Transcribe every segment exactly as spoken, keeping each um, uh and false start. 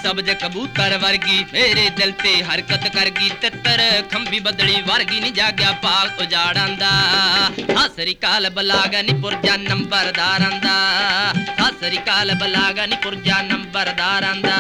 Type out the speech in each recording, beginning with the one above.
सब्ज कबूतर वर्गी मेरे दिल ते हरकत कर गई तितर खंबी बदली वर्गी नी जाग्या पाल उजाड़ांदा सासरी काल बलागा नी पुरजा नंबरदारांदा सासरी काल बलागा नी पुरजा नंबरदारांदा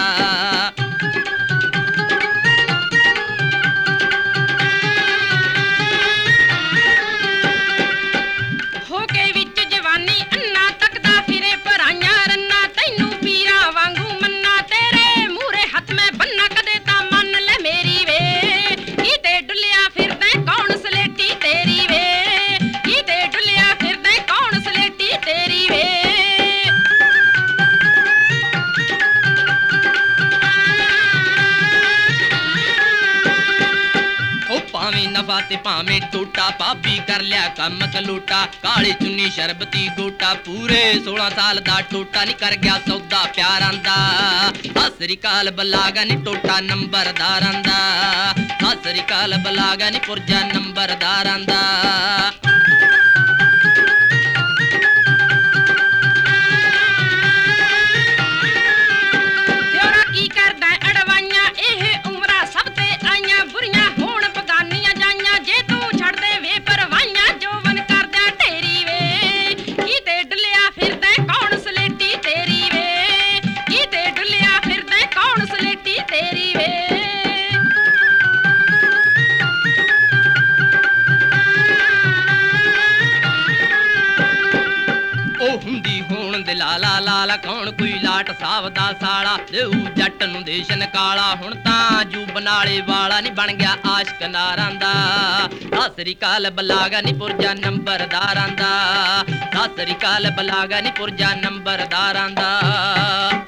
नफा ते भावें टोटा भाभी कर लिया कम कलूटा काली चुन्नी शरबती गोटा पूरे सोलह साल दा टोटा नी कर गया सौदा प्यारां दा सासरी काल बलागा नी टोटा नंबरदारां दा सासरी काल बलागा नी पुरजा नंबरदारां दा लाला लाला कौन कोई लाट सावदा साला देऊ जट नूं देशन काला हुण तां जूब नाले वाला नी बन गया आशिक नारां दा सासरी काल बलागा नी पुरजा नंबरदारां दा सासरी काल बलागा नी पुरजा नंबरदारां दा